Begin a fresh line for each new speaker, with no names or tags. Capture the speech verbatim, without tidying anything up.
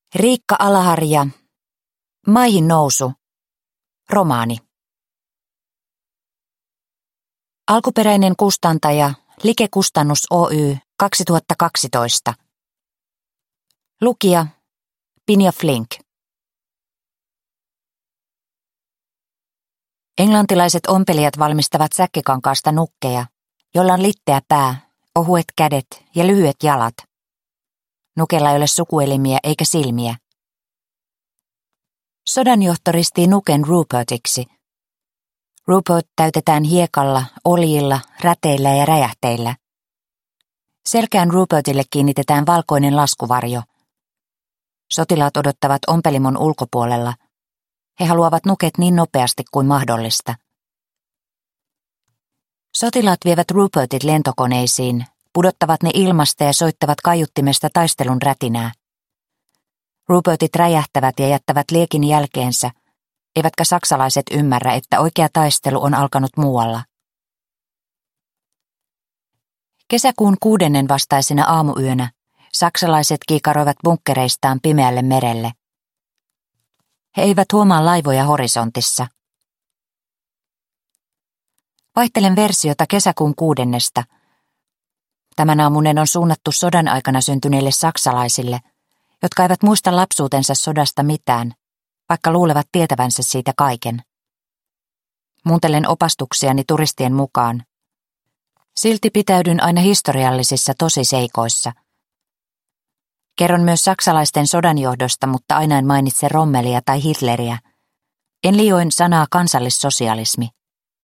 Riikka Alaharja, Maihin nousu, romaani. Alkuperäinen kustantaja Like Kustannus Oy kaksituhattakaksitoista. Lukija Pinja Flink. Englantilaiset ompelijat valmistavat säkkikankaasta nukkeja, joilla on litteä pää, ohuet kädet ja lyhyet jalat. Nukella ei ole sukuelimiä eikä silmiä. Sodanjohto ristii nuken Rupertiksi. Rupert täytetään hiekalla, oljilla, räteillä ja räjähteillä. Selkään Rupertille kiinnitetään valkoinen laskuvarjo. Sotilaat odottavat ompelimon ulkopuolella. He haluavat nuket niin nopeasti kuin mahdollista. Sotilaat vievät Rupertit lentokoneisiin, pudottavat ne ilmasta ja soittavat kaiuttimesta taistelun rätinää. Rupertit räjähtävät ja jättävät liekin jälkeensä, eivätkä saksalaiset ymmärrä, että oikea taistelu on alkanut muualla. Kesäkuun kuudennen vastaisena aamuyönä saksalaiset kiikaroivat bunkkereistaan pimeälle merelle. He eivät huomaa laivoja horisontissa. Vaihtelen versiota kesäkuun kuudennesta. Tämän aamunen on suunnattu sodan aikana syntyneille saksalaisille, jotka eivät muista lapsuutensa sodasta mitään, vaikka luulevat tietävänsä siitä kaiken. Muuntelen opastuksiani turistien mukaan. Silti pitäydyn aina historiallisissa tosiseikoissa. Kerron myös saksalaisten sodanjohdosta, mutta aina en mainitse Rommelia tai Hitleriä. En liioin sanaa kansallissosialismi.